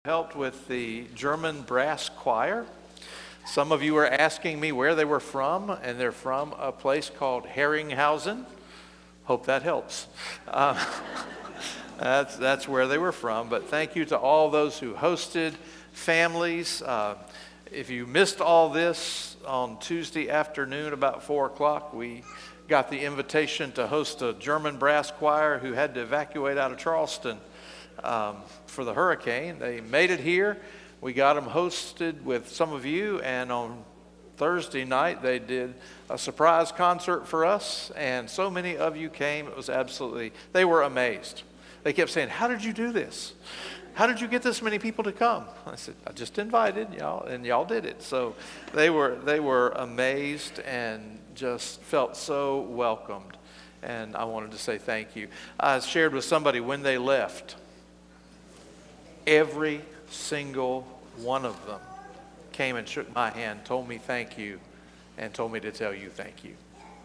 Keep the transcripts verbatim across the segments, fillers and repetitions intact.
Helped with the German brass choir. Some of you were asking me where they were from, and they're from a place called Herringhausen. Hope that helps. Uh, that's, that's where they were from, but thank you to all those who hosted, families. Uh, if you missed all this on Tuesday afternoon about four o'clock, we got the invitation to host a German brass choir who had to evacuate out of Charleston Um, for the hurricane. They made it here. We got them hosted with some of you, and on Thursday night they did a surprise concert for us, and so many of you came. It was absolutely, they were amazed. They kept saying, "How did you do this? How did you get this many people to come?" I said, "I just invited y'all, and y'all did it." So they were they were amazed and just felt so welcomed, and I wanted to say thank you. I shared with somebody when they left, every single one of them came and shook my hand, told me thank you, and told me to tell you thank you.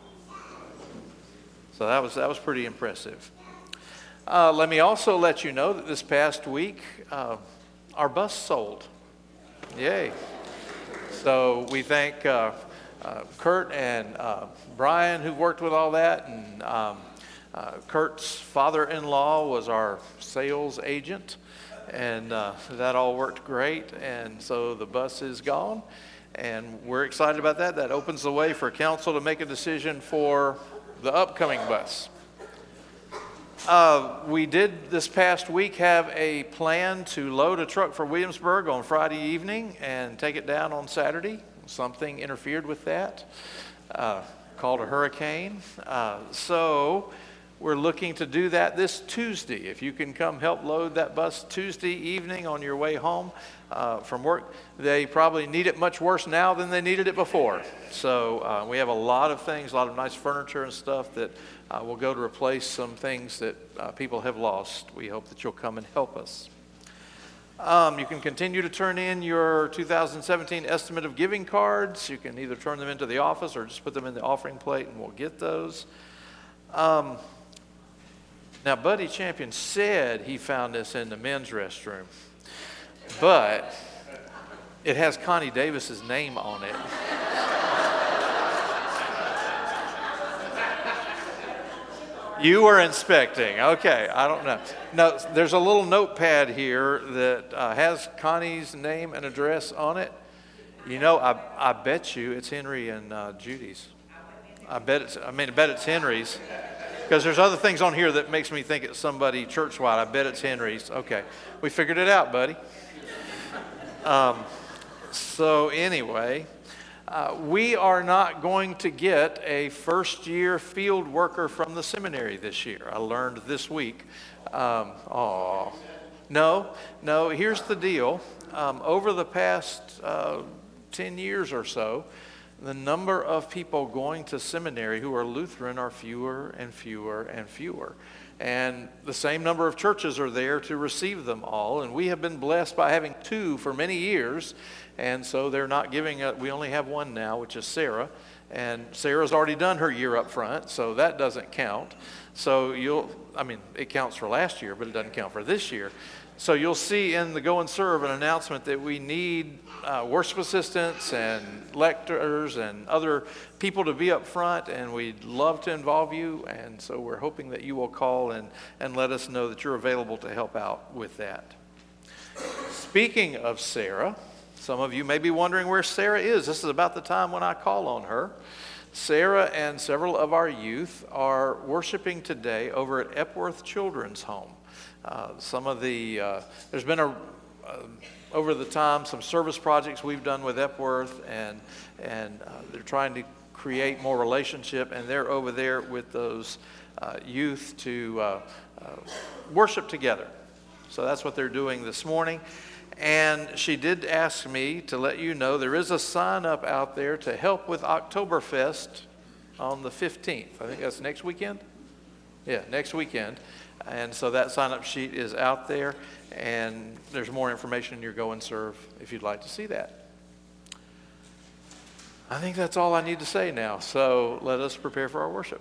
So that was that was pretty impressive. Uh, let me also let you know that this past week, uh, our bus sold. Yay. So we thank uh, uh, Kurt and uh, Brian who worked with all that, and um, uh, Kurt's father-in-law was our sales agent. And uh, that all worked great, and so the bus is gone, and we're excited about that. That opens the way for council to make a decision for the upcoming bus. Uh, we did this past week have a plan to load a truck for Williamsburg on Friday evening and take it down on Saturday. Something interfered with that, uh, called a hurricane. Uh, so... We're looking to do that this Tuesday. If you can come help load that bus Tuesday evening on your way home uh, from work. They probably need it much worse now than they needed it before. So uh, we have a lot of things, a lot of nice furniture and stuff that uh, will go to replace some things that uh, people have lost. We hope that you'll come and help us. Um, you can continue to turn in your two thousand seventeen estimate of giving cards. You can either turn them into the office or just put them in the offering plate and we'll get those. Um, Now, Buddy Champion said he found this in the men's restroom, but it has Connie Davis's name on it. You were inspecting. Okay, I don't know. No, there's a little notepad here that uh, has Connie's name and address on it. You know, I I bet you it's Henry and uh, Judy's. I bet it's. I mean, I bet it's Henry's. Because there's other things on here that makes me think it's somebody church-wide. I bet it's Henry's. Okay, we figured it out, buddy. Um, so anyway, uh, we are not going to get a first-year field worker from the seminary this year. I learned this week. Um, oh, no, no. Here's the deal. Um, over the past uh, ten years or so, the number of people going to seminary who are Lutheran are fewer and fewer and fewer. And the same number of churches are there to receive them all. And we have been blessed by having two for many years. And so they're not giving, a, we only have one now, which is Sarah. And Sarah's already done her year up front, so that doesn't count. So you'll, I mean, it counts for last year, but it doesn't count for this year. So you'll see in the Go and Serve an announcement that we need uh, worship assistants and lectors and other people to be up front, and we'd love to involve you. And so we're hoping that you will call and, and let us know that you're available to help out with that. Speaking of Sarah, some of you may be wondering where Sarah is. This is about the time when I call on her. Sarah and several of our youth are worshiping today over at Epworth Children's Home. Uh, some of the, uh, there's been a, uh, over the time, some service projects we've done with Epworth, and and uh, they're trying to create more relationship, and they're over there with those uh, youth to uh, uh, worship together. So that's what they're doing this morning. And she did ask me to let you know there is a sign up out there to help with Oktoberfest on the fifteenth. I think that's next weekend? Yeah, next weekend. And so that sign-up sheet is out there, and there's more information in your Go and Serve if you'd like to see that. I think that's all I need to say now, so let us prepare for our worship.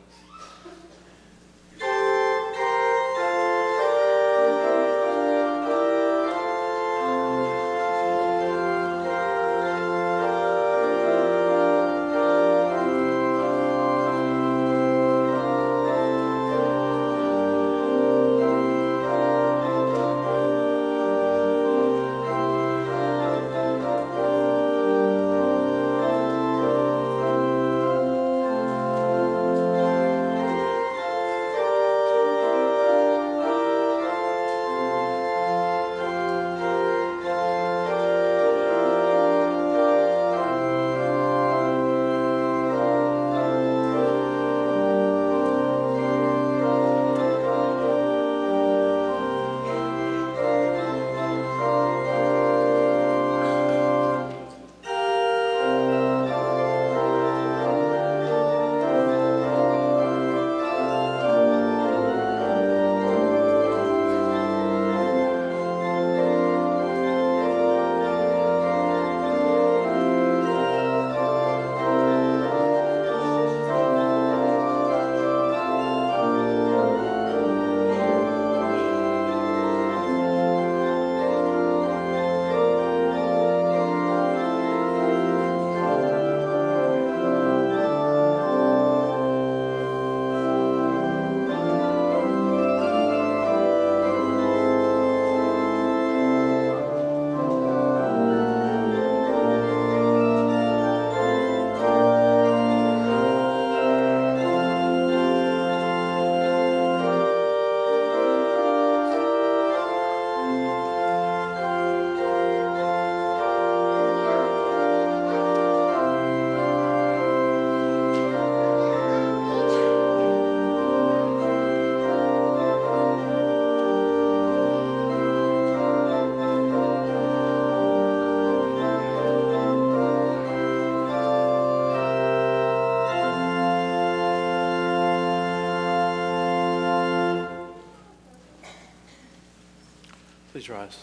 Please rise.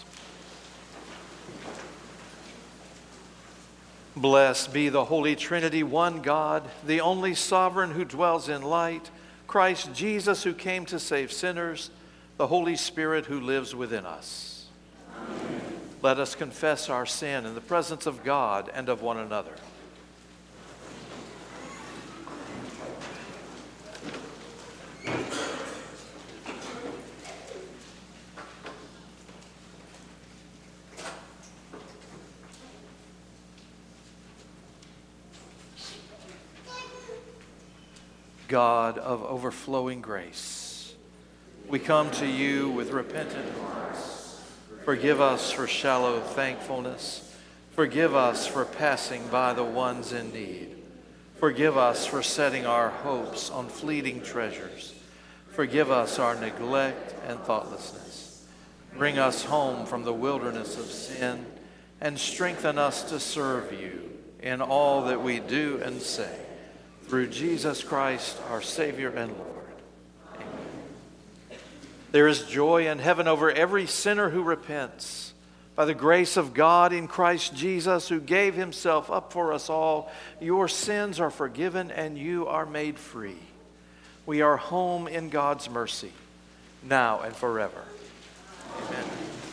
Blessed be the Holy Trinity, one God, the only sovereign who dwells in light, Christ Jesus who came to save sinners, the Holy Spirit who lives within us. Amen. Let us confess our sin in the presence of God and of one another. God of overflowing grace, we come to you with repentant hearts. Forgive us for shallow thankfulness. Forgive us for passing by the ones in need. Forgive us for setting our hopes on fleeting treasures. Forgive us our neglect and thoughtlessness. Bring us home from the wilderness of sin and strengthen us to serve you in all that we do and say. Through Jesus Christ, our Savior and Lord. Amen. There is joy in heaven over every sinner who repents. By the grace of God in Christ Jesus, who gave himself up for us all, your sins are forgiven and you are made free. We are home in God's mercy, now and forever. Amen.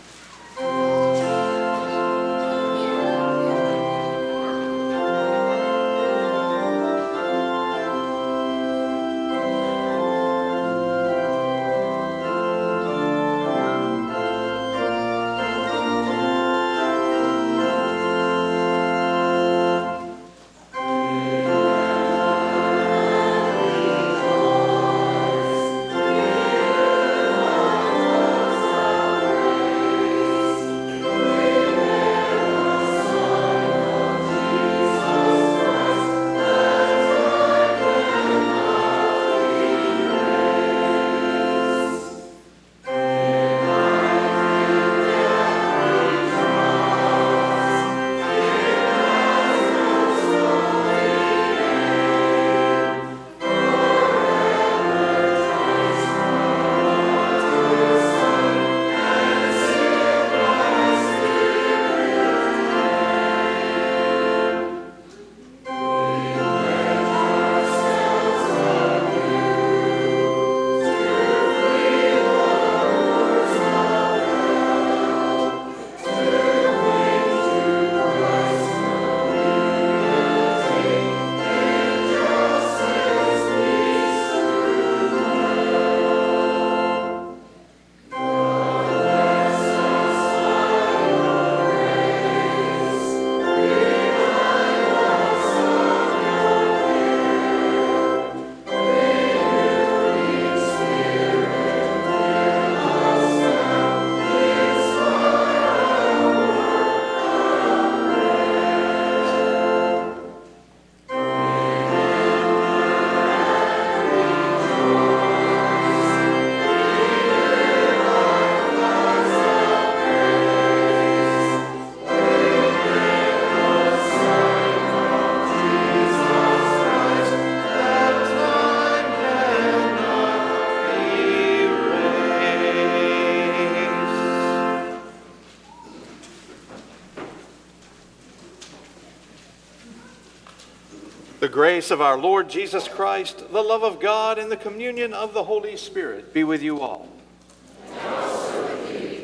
The grace of our Lord Jesus Christ, the love of God, and the communion of the Holy Spirit be with you all. And also with you.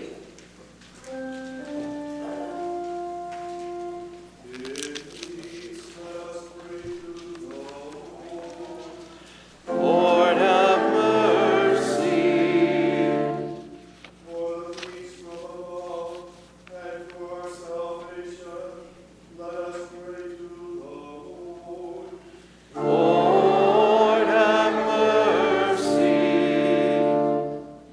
Lord, have mercy. For the peace of all and for our salvation, let us pray to the Lord. Lord, have mercy.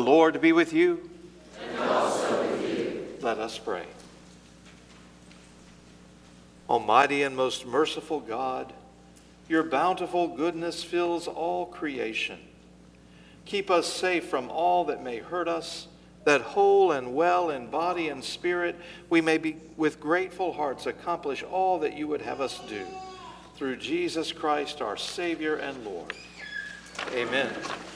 Lord be with you. And also with you. Let us pray. Almighty and most merciful God, your bountiful goodness fills all creation. Keep us safe from all that may hurt us, that whole and well in body and spirit, we may be with grateful hearts accomplish all that you would have us do. Through Jesus Christ, our Savior and Lord. Amen.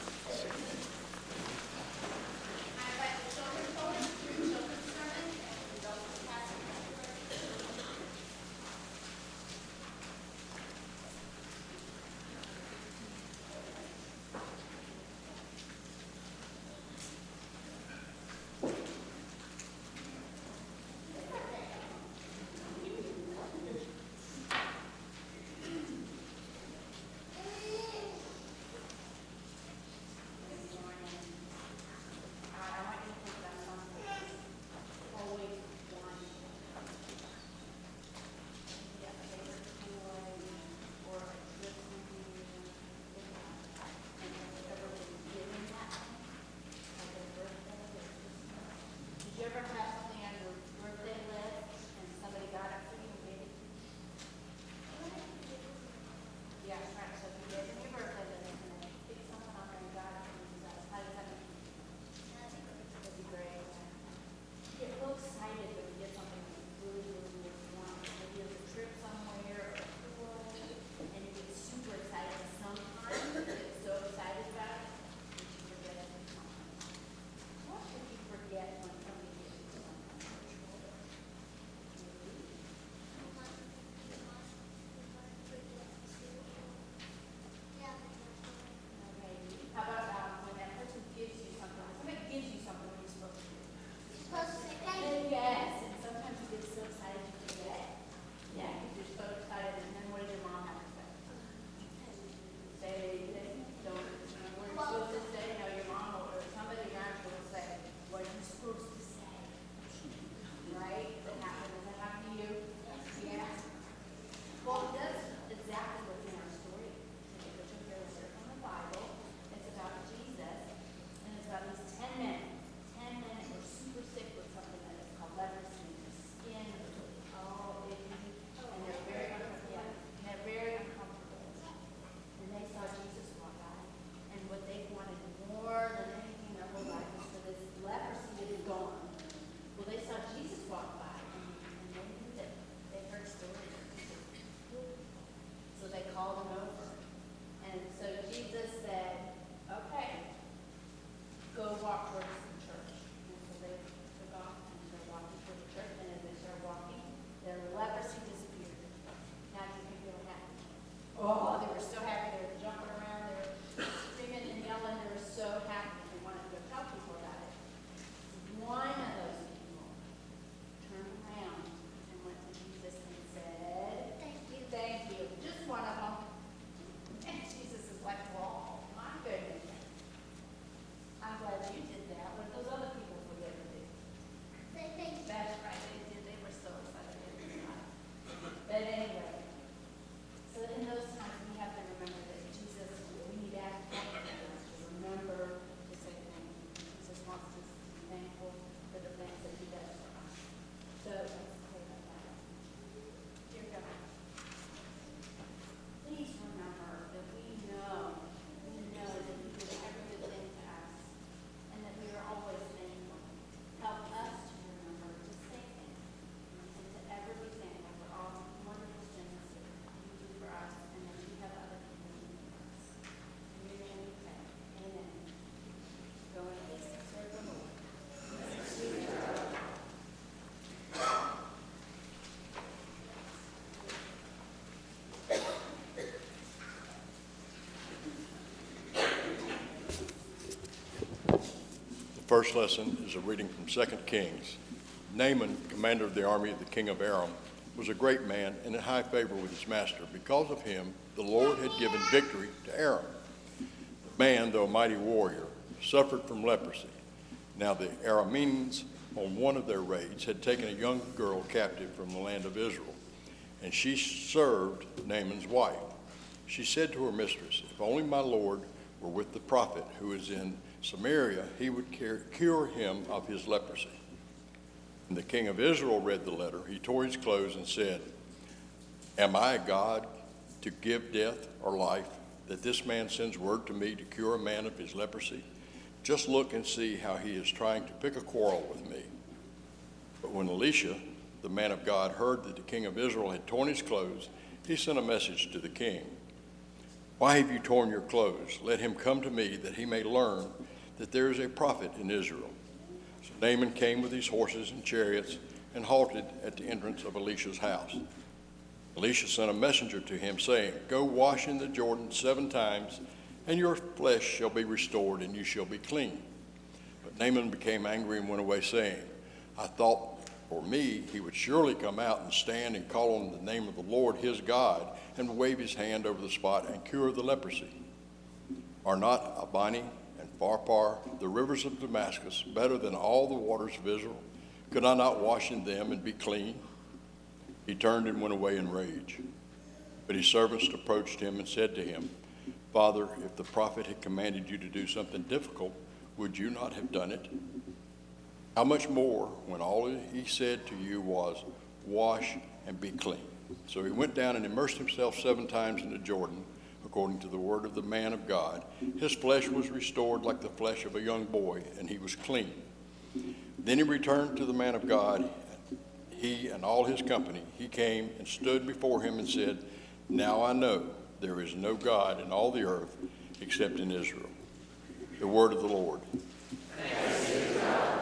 First lesson is a reading from Second Kings. Naaman, commander of the army of the king of Aram, was a great man and in high favor with his master. Because of him, the Lord had given victory to Aram. The man, though a mighty warrior, suffered from leprosy. Now the Arameans, on one of their raids, had taken a young girl captive from the land of Israel, and she served Naaman's wife. She said to her mistress, "If only my Lord were with the prophet who is in Samaria, he would cure him of his leprosy. When the king of Israel read the letter, he tore his clothes and said, "Am I a God to give death or life, that this man sends word to me to cure a man of his leprosy? Just look and see how he is trying to pick a quarrel with me." But when Elisha, the man of God, heard that the king of Israel had torn his clothes, he sent a message to the king. "Why have you torn your clothes? Let him come to me, that he may learn that there is a prophet in Israel." So Naaman came with his horses and chariots and halted at the entrance of Elisha's house. Elisha sent a messenger to him, saying, "Go wash in the Jordan seven times, and your flesh shall be restored, and you shall be clean." But Naaman became angry and went away, saying, "I thought for me he would surely come out and stand and call on the name of the Lord his God, and wave his hand over the spot and cure the leprosy. Are not Abani and Pharpar, the rivers of Damascus, better than all the waters of Israel? Could I not wash in them and be clean?" He turned and went away in rage. But his servants approached him and said to him, "Father, if the prophet had commanded you to do something difficult, would you not have done it? How much more when all he said to you was, 'Wash and be clean'?" So he went down and immersed himself seven times in the Jordan, according to the word of the man of God. His flesh was restored like the flesh of a young boy, and he was clean. Then he returned to the man of God, he and all his company. He came and stood before him and said, "Now I know there is no God in all the earth except in Israel." The word of the Lord. Thanks be to God.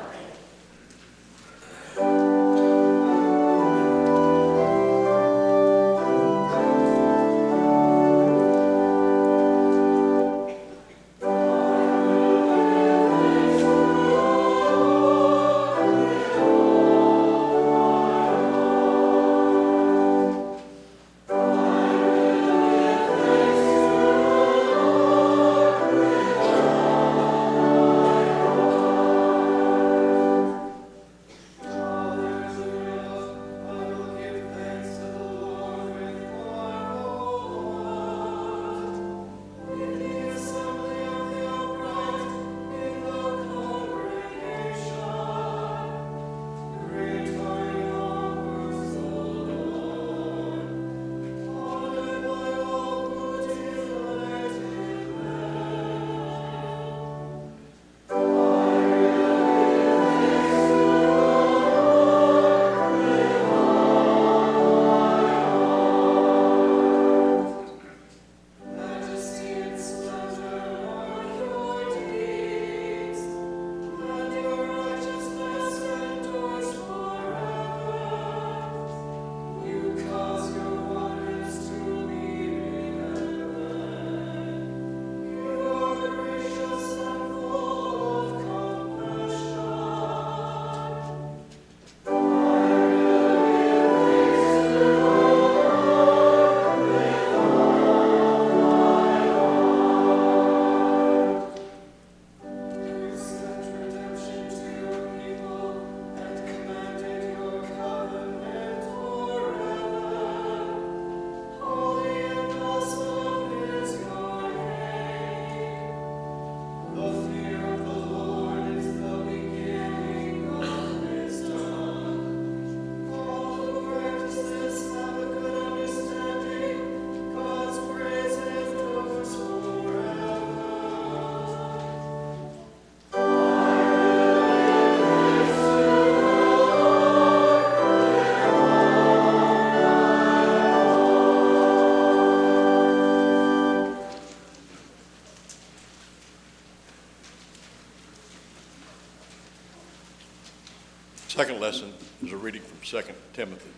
Second lesson is a reading from Second Timothy.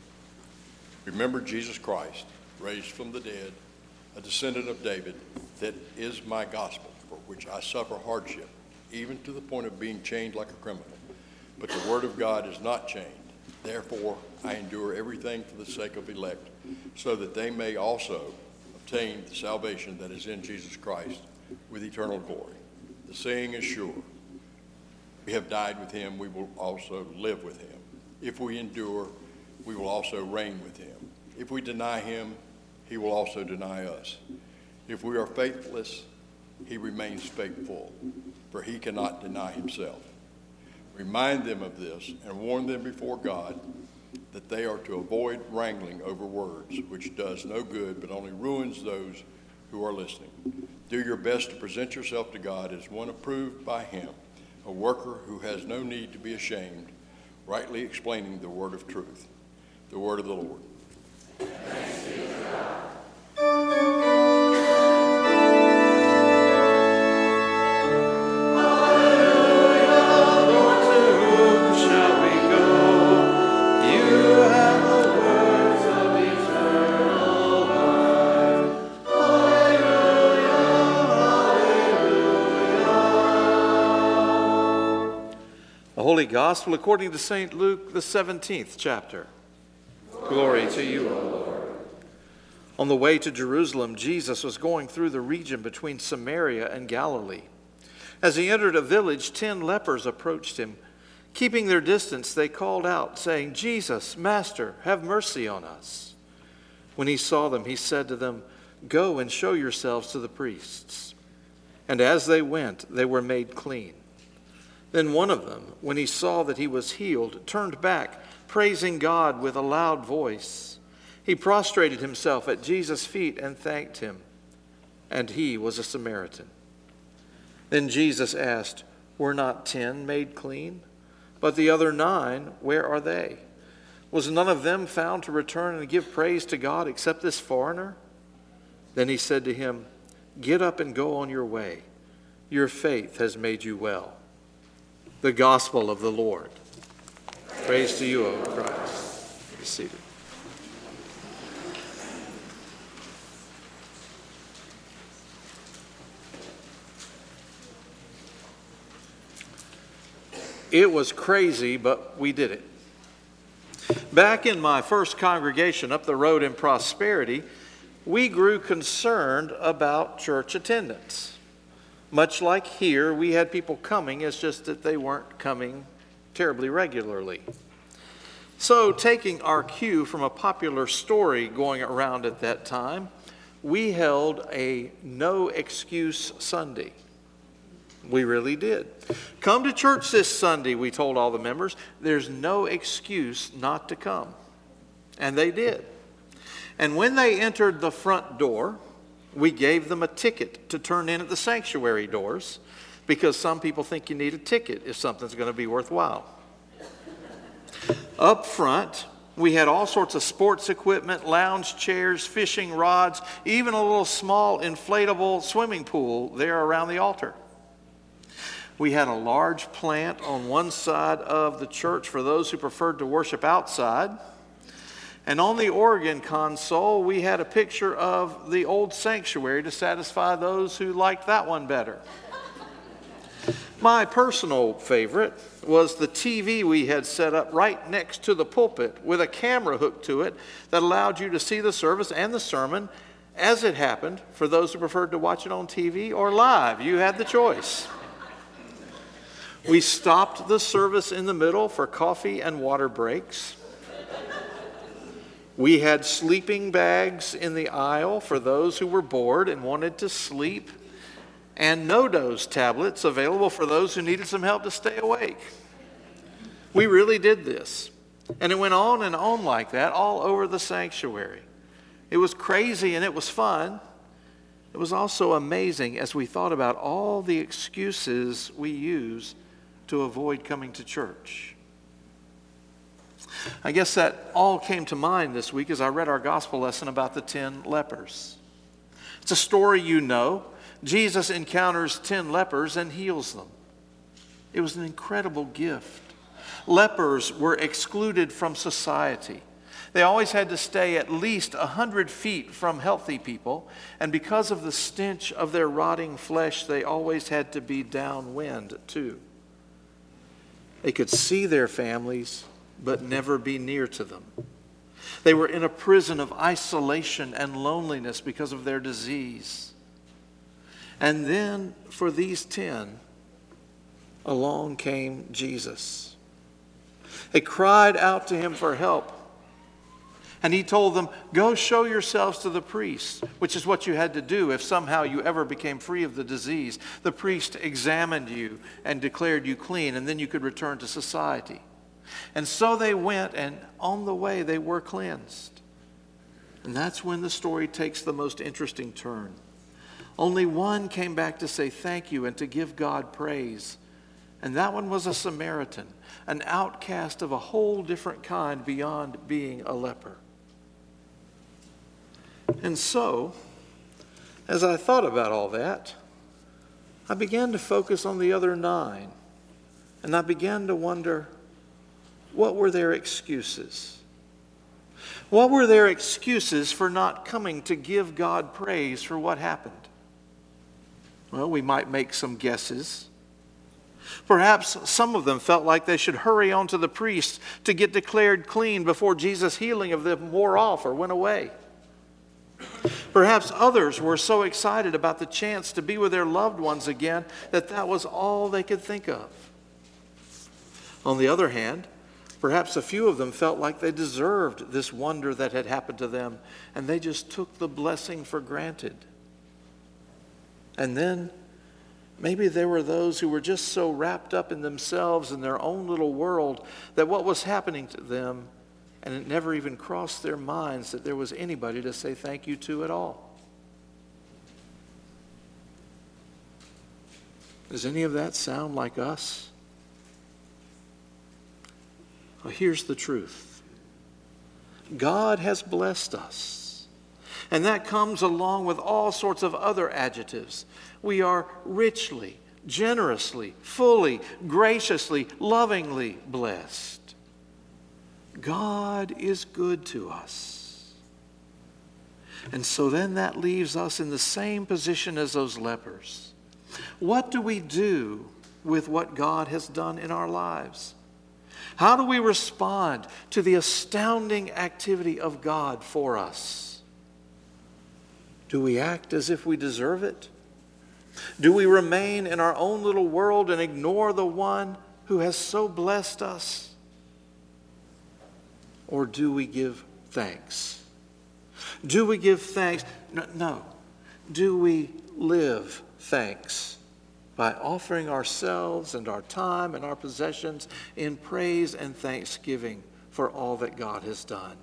Remember Jesus Christ, raised from the dead, a descendant of David, that is my gospel, for which I suffer hardship, even to the point of being chained like a criminal. But the word of God is not chained. Therefore, I endure everything for the sake of elect, so that they may also obtain the salvation that is in Jesus Christ with eternal glory. The saying is sure. We have died with him, we will also live with him. If we endure, we will also reign with him. If we deny him, he will also deny us. If we are faithless, he remains faithful, for he cannot deny himself. Remind them of this and warn them before God that they are to avoid wrangling over words, which does no good but only ruins those who are listening. Do your best to present yourself to God as one approved by him, a worker who has no need to be ashamed, rightly explaining the word of truth. The word of the Lord. Thanks be to God. Holy Gospel according to Saint Luke, the seventeenth chapter. Glory to you, O Lord. On the way to Jerusalem, Jesus was going through the region between Samaria and Galilee. As he entered a village, ten lepers approached him. Keeping their distance, they called out, saying, "Jesus, Master, have mercy on us." When he saw them, he said to them, "Go and show yourselves to the priests." And as they went, they were made clean. Then one of them, when he saw that he was healed, turned back, praising God with a loud voice. He prostrated himself at Jesus' feet and thanked him. And he was a Samaritan. Then Jesus asked, "Were not ten made clean? But the other nine, where are they? Was none of them found to return and give praise to God except this foreigner?" Then he said to him, "Get up and go on your way. Your faith has made you well." The gospel of the Lord. Praise to you, O Christ. Be seated. It was crazy, but we did it. Back in my first congregation up the road in Prosperity, we grew concerned about church attendance. Much like here, we had people coming, it's just that they weren't coming terribly regularly. So, taking our cue from a popular story going around at that time, we held a no excuse Sunday. We really did. Come to church this Sunday, we told all the members. There's no excuse not to come. And they did. And when they entered the front door, we gave them a ticket to turn in at the sanctuary doors, because some people think you need a ticket if something's going to be worthwhile. Up front, we had all sorts of sports equipment, lounge chairs, fishing rods, even a little small inflatable swimming pool there around the altar. We had a large plant on one side of the church for those who preferred to worship outside. And on the organ console, we had a picture of the old sanctuary to satisfy those who liked that one better. My personal favorite was the T V we had set up right next to the pulpit with a camera hooked to it that allowed you to see the service and the sermon as it happened for those who preferred to watch it on T V or live. You had the choice. We stopped the service in the middle for coffee and water breaks. We had sleeping bags in the aisle for those who were bored and wanted to sleep, and no-dose tablets available for those who needed some help to stay awake. We really did this. And it went on and on like that all over the sanctuary. It was crazy and it was fun. It was also amazing as we thought about all the excuses we use to avoid coming to church. I guess that all came to mind this week as I read our gospel lesson about the ten lepers. It's a story you know. Jesus encounters ten lepers and heals them. It was an incredible gift. Lepers were excluded from society. They always had to stay at least a hundred feet from healthy people, and because of the stench of their rotting flesh, they always had to be downwind too. They could see their families, but never be near to them. They were in a prison of isolation and loneliness because of their disease. And then for these ten, along came Jesus. They cried out to him for help. And he told them, go show yourselves to the priest, which is what you had to do if somehow you ever became free of the disease. The priest examined you and declared you clean, and then you could return to society. And so they went, and on the way they were cleansed. And that's when the story takes the most interesting turn. Only one came back to say thank you and to give God praise. And that one was a Samaritan, an outcast of a whole different kind beyond being a leper. And so, as I thought about all that, I began to focus on the other nine. And I began to wonder, what were their excuses? What were their excuses for not coming to give God praise for what happened? Well, we might make some guesses. Perhaps some of them felt like they should hurry on to the priest to get declared clean before Jesus' healing of them wore off or went away. Perhaps others were so excited about the chance to be with their loved ones again that that was all they could think of. On the other hand, perhaps a few of them felt like they deserved this wonder that had happened to them, and they just took the blessing for granted. And then maybe there were those who were just so wrapped up in themselves and their own little world that what was happening to them, and it never even crossed their minds that there was anybody to say thank you to at all. Does any of that sound like us? Well, here's the truth. God has blessed us, and that comes along with all sorts of other adjectives. We are richly, generously, fully, graciously, lovingly blessed. God is good to us. And so then that leaves us in the same position as those lepers. What do we do with what God has done in our lives? How do we respond to the astounding activity of God for us? Do we act as if we deserve it? Do we remain in our own little world and ignore the one who has so blessed us? Or do we give thanks? Do we give thanks? No. no. Do we live thanks by offering ourselves and our time and our possessions in praise and thanksgiving for all that God has done?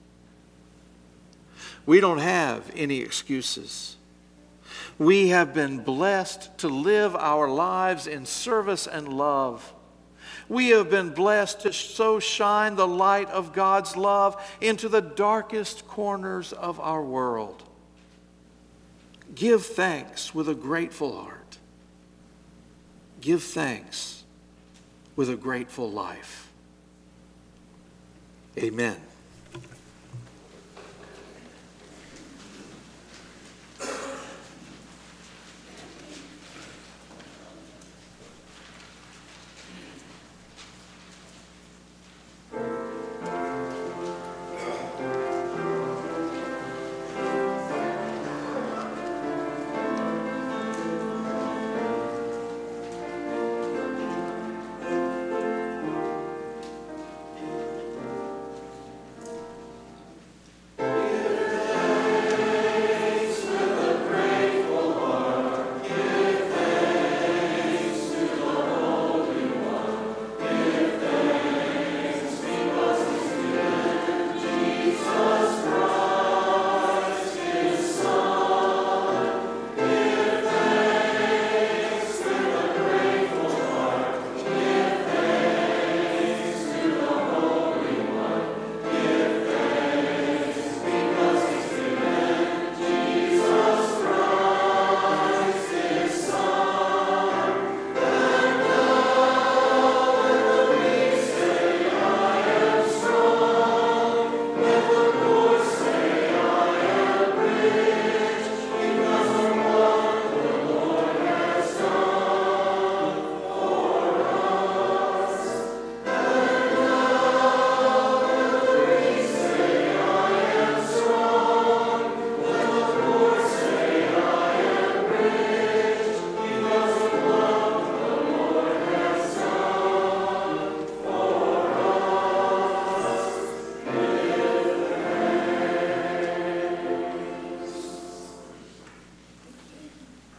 We don't have any excuses. We have been blessed to live our lives in service and love. We have been blessed to so shine the light of God's love into the darkest corners of our world. Give thanks with a grateful heart. Give thanks with a grateful life. Amen.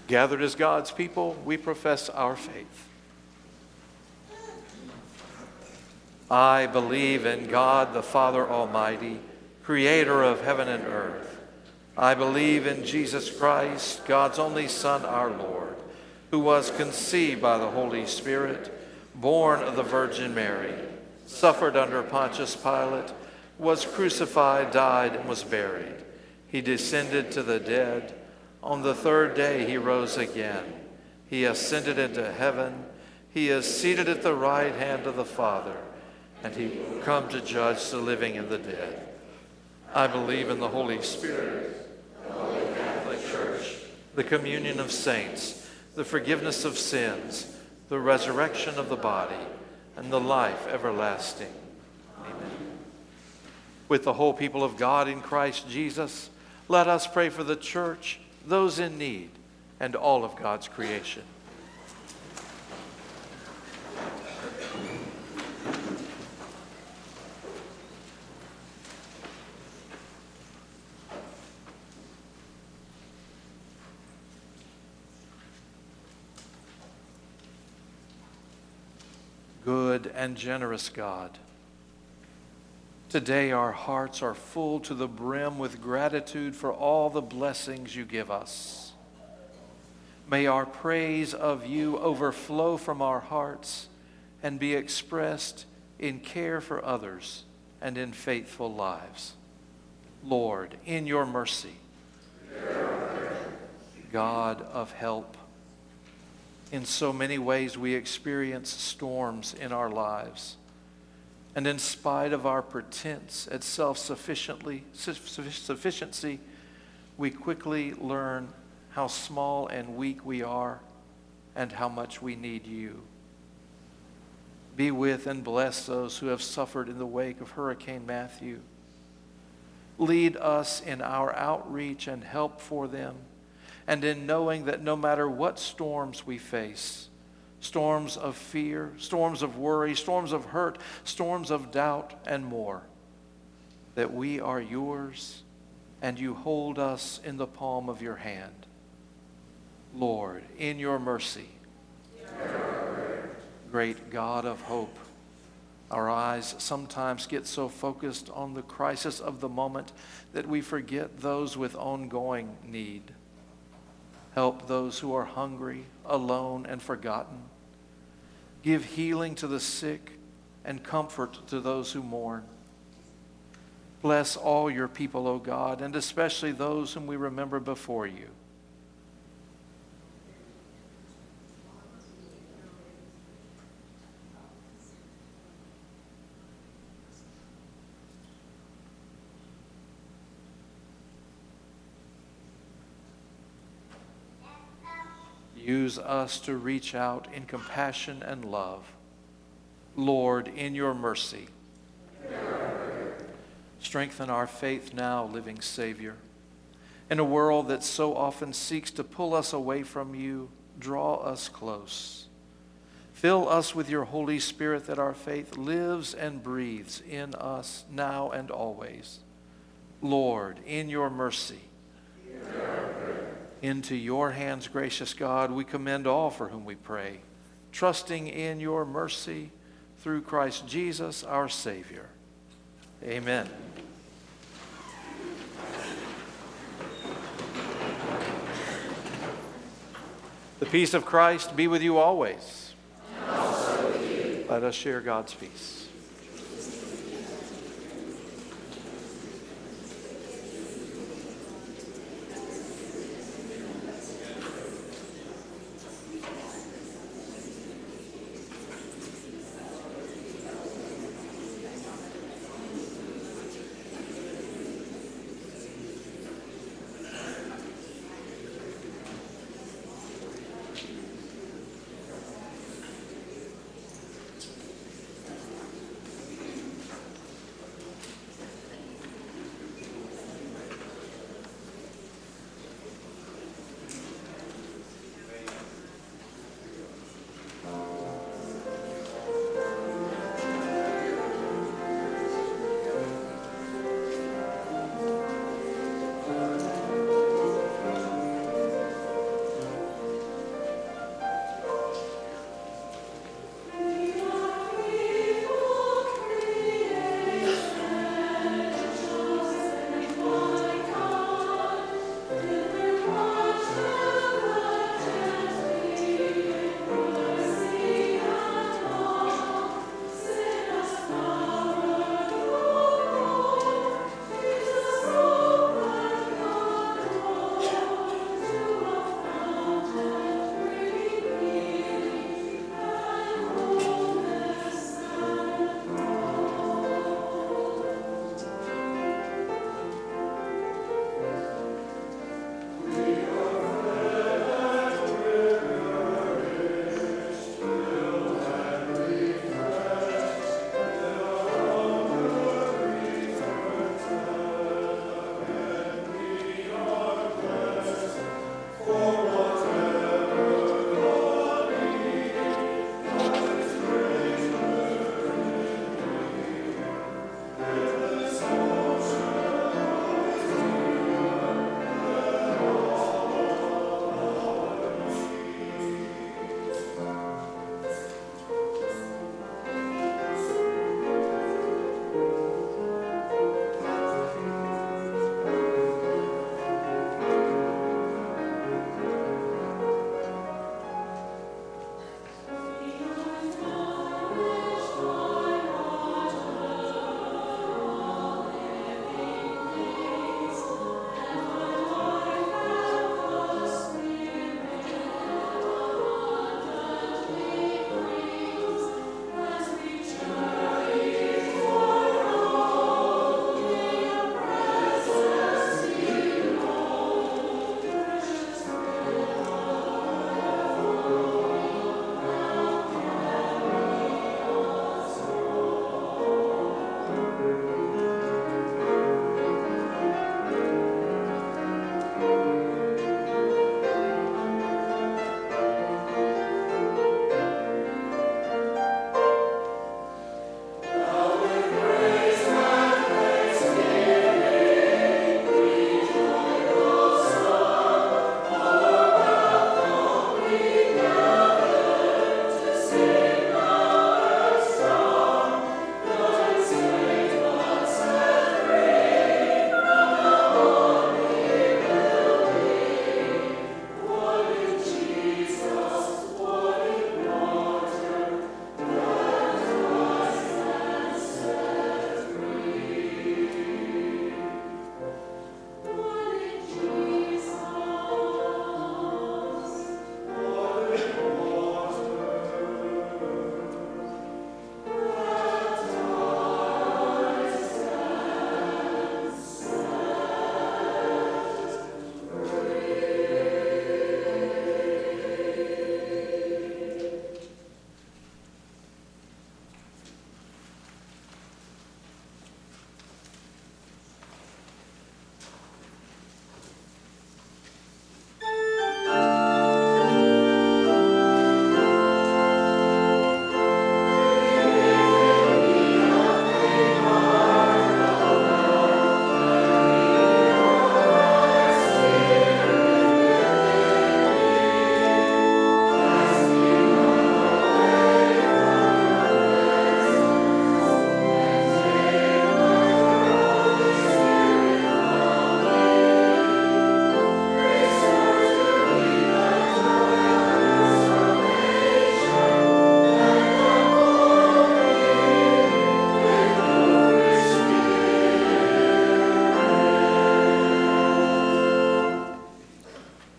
Gathered as God's people, we profess our faith. I believe in God, the Father Almighty, creator of heaven and earth. I believe in Jesus Christ, God's only Son, our Lord, who was conceived by the Holy Spirit, born of the Virgin Mary, suffered under Pontius Pilate, was crucified, died, and was buried. He descended to the dead. On the third day he rose again. He ascended into heaven. He is seated at the right hand of the Father, and he will come to judge the living and the dead. I believe in the Holy Spirit, the Holy Catholic Church, the communion of saints, the forgiveness of sins, the resurrection of the body, and the life everlasting. Amen. With the whole people of God in Christ Jesus, let us pray for the church, those in need, and all of God's creation. Good and generous God, today our hearts are full to the brim with gratitude for all the blessings you give us. May our praise of you overflow from our hearts and be expressed in care for others and in faithful lives. Lord, in your mercy, God of help, in so many ways we experience storms in our lives. And in spite of our pretense at self-sufficiency, we quickly learn how small and weak we are and how much we need you. Be with and bless those who have suffered in the wake of Hurricane Matthew. Lead us in our outreach and help for them, and in knowing that no matter what storms we face, storms of fear, storms of worry, storms of hurt, storms of doubt, and more, that we are yours and you hold us in the palm of your hand. Lord, in your mercy, great God of hope, our eyes sometimes get so focused on the crisis of the moment that we forget those with ongoing need. Help those who are hungry, alone, and forgotten. Give healing to the sick and comfort to those who mourn. Bless all your people, O God, and especially those whom we remember before you. Use us to reach out in compassion and love. Lord, in your mercy, strengthen our faith now, living Savior. In a world that so often seeks to pull us away from you, draw us close. Fill us with your Holy Spirit that our faith lives and breathes in us now and always. Lord, in your mercy, into your hands, gracious God, we commend all for whom we pray, trusting in your mercy through Christ Jesus, our Savior. Amen. The peace of Christ be with you always. And also with you. Let us share God's peace.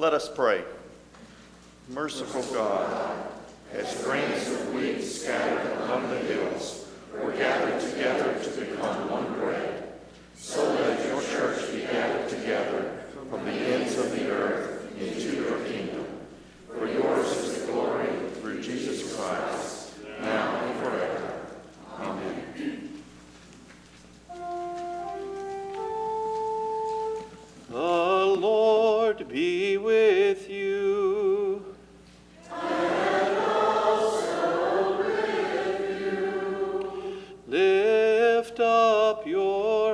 Let us pray. Merciful God, as grains of wheat scattered among the hills were gathered together to become one bread, so let your church be gathered together from the ends of the earth into your kingdom. For yours is the glory through Jesus Christ, now and forever. Amen. The Lord be with you. And also with you. Lift up your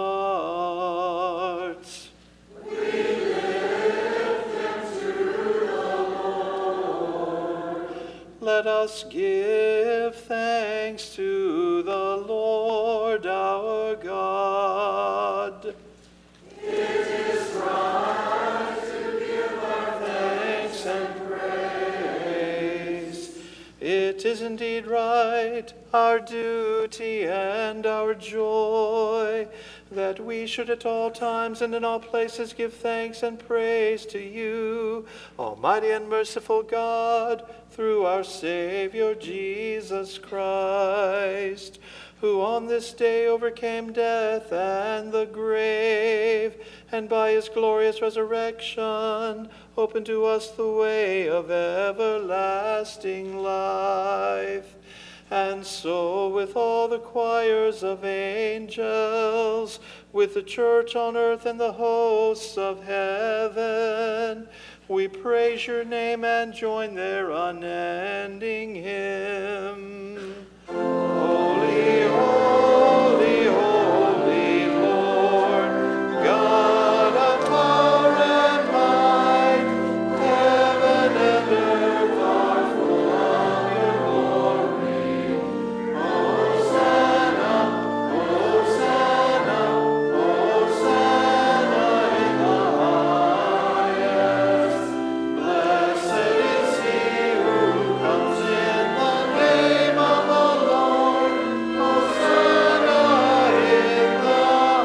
hearts. We lift them to the Lord. Let us give thanks to the Lord our God. It is right to give our thanks and praise. It is indeed right, our duty and our joy, that we should at all times and in all places give thanks and praise to you, Almighty and merciful God, through our Savior Jesus Christ, who on this day overcame death and the grave, and by his glorious resurrection opened to us the way of everlasting life. And so with all the choirs of angels, with the church on earth and the hosts of heaven, we praise your name and join their unending hymn. Holy, holy, holy Lord, God of power and might, heaven and earth are full of your glory. Hosanna, Hosanna, Hosanna in the highest. Blessed is he who comes in the name of the Lord. Hosanna in the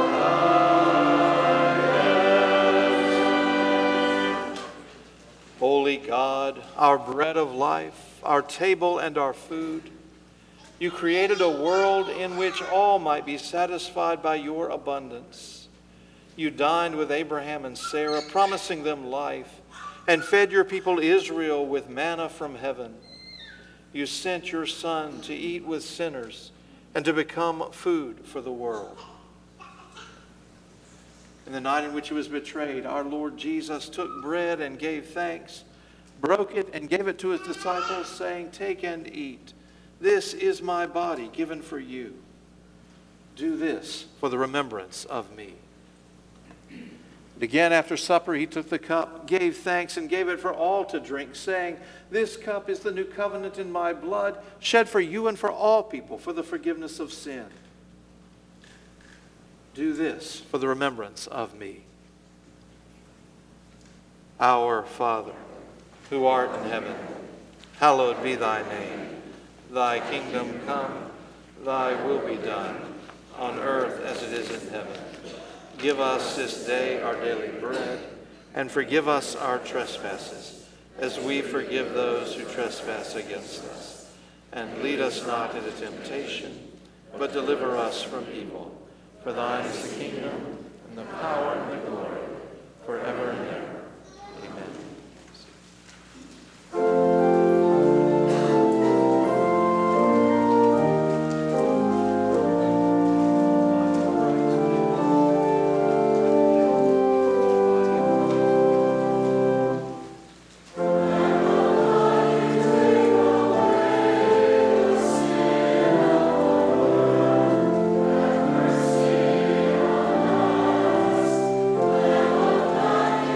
highest. Holy God, our bread of life, our table and our food, you created a world in which all might be satisfied by your abundance. You dined with Abraham and Sarah, promising them life, and fed your people Israel with manna from heaven. You sent your Son to eat with sinners and to become food for the world. In the night in which he was betrayed, our Lord Jesus took bread and gave thanks, broke it and gave it to his disciples, saying, "Take and eat. This is my body given for you. Do this for the remembrance of me." And again, after supper, he took the cup, gave thanks, and gave it for all to drink, saying, "This cup is the new covenant in my blood, shed for you and for all people for the forgiveness of sin. Do this for the remembrance of me." Our Father, who art in heaven, hallowed be thy name. Thy kingdom come, thy will be done, on earth as it is in heaven. Give us this day our daily bread, and forgive us our trespasses, as we forgive those who trespass against us. And lead us not into temptation, but deliver us from evil. For thine is the kingdom, and the power, and the glory, forever and ever. Amen. Mercy on us, Lamb of God,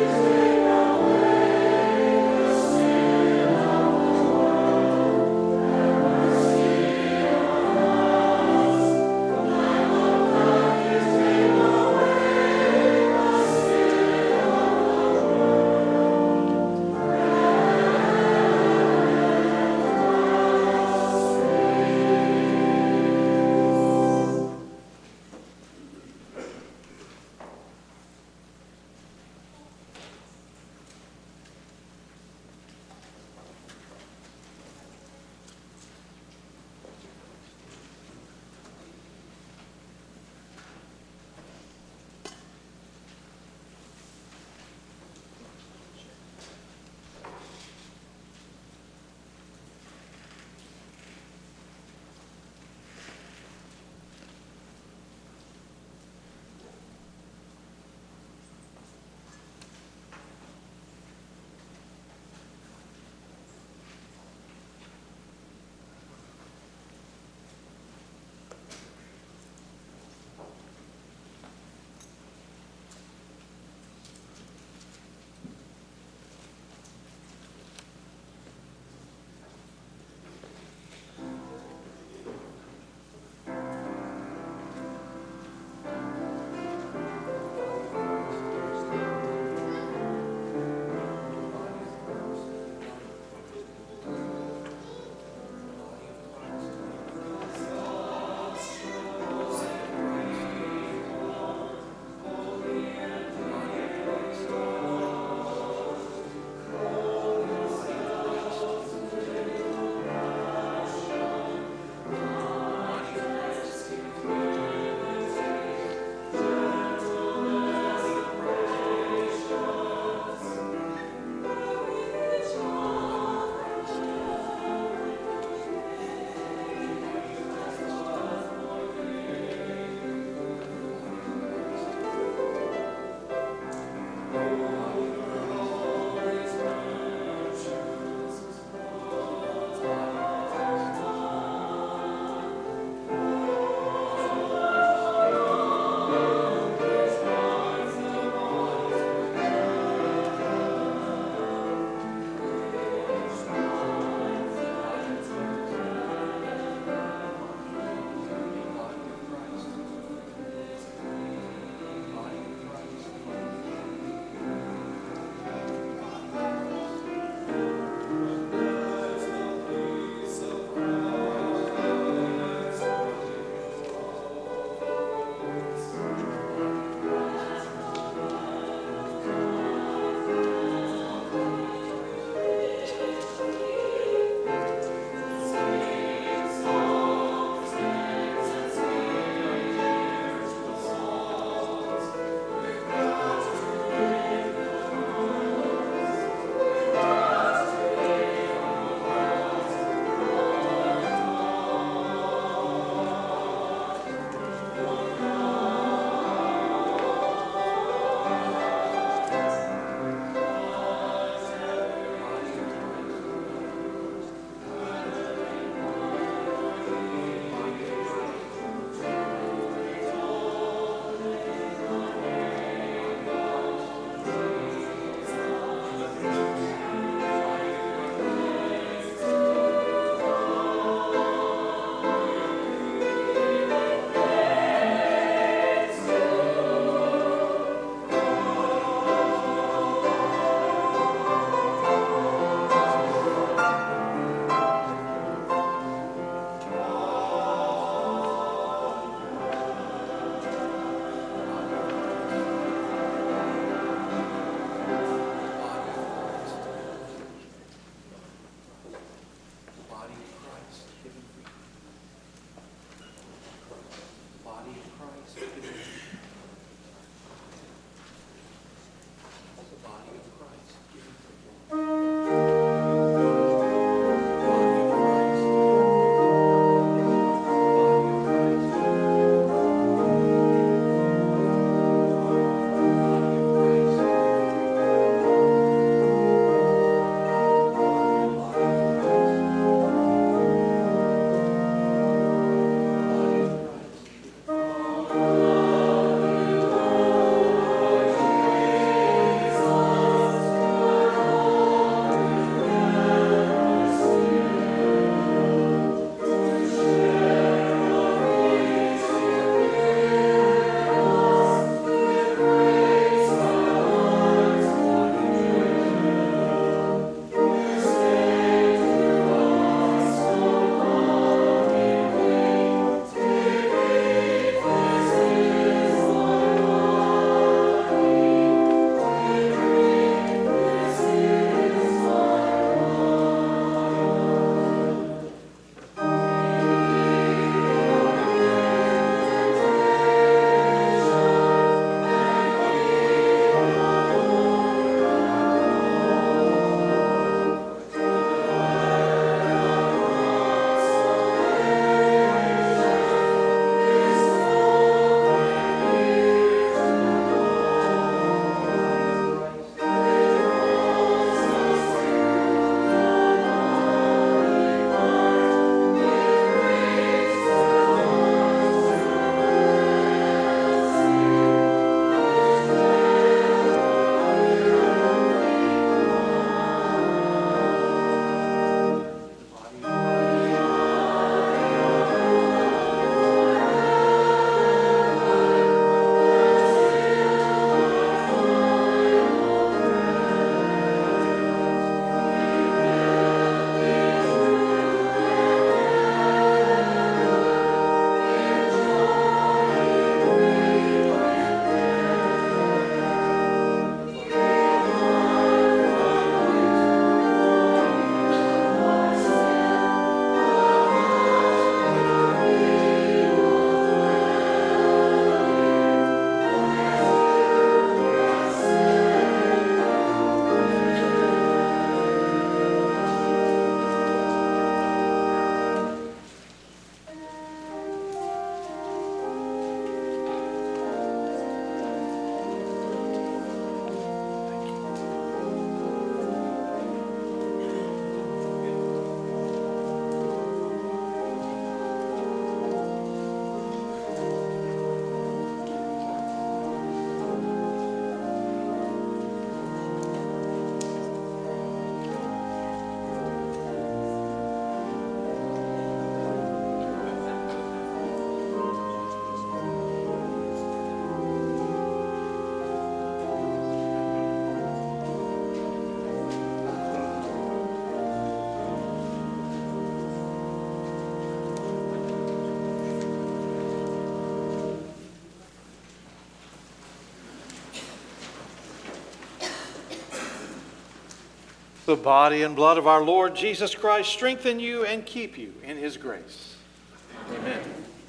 The body and blood of our Lord Jesus Christ strengthen you and keep you in his grace. Amen.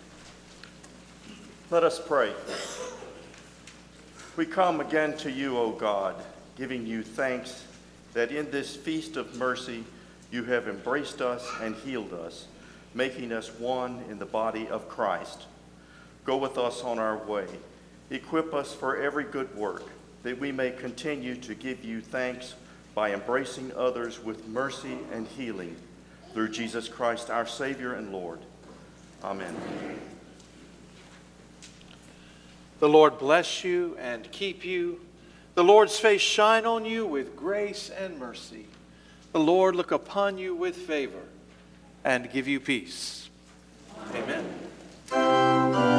Let us pray. We come again to you, O God, giving you thanks that in this feast of mercy you have embraced us and healed us, making us one in the body of Christ. Go with us on our way. Equip us for every good work, that we may continue to give you thanks by embracing others with mercy and healing. Through Jesus Christ, our Savior and Lord. Amen. The Lord bless you and keep you. The Lord's face shine on you with grace and mercy. The Lord look upon you with favor and give you peace. Amen.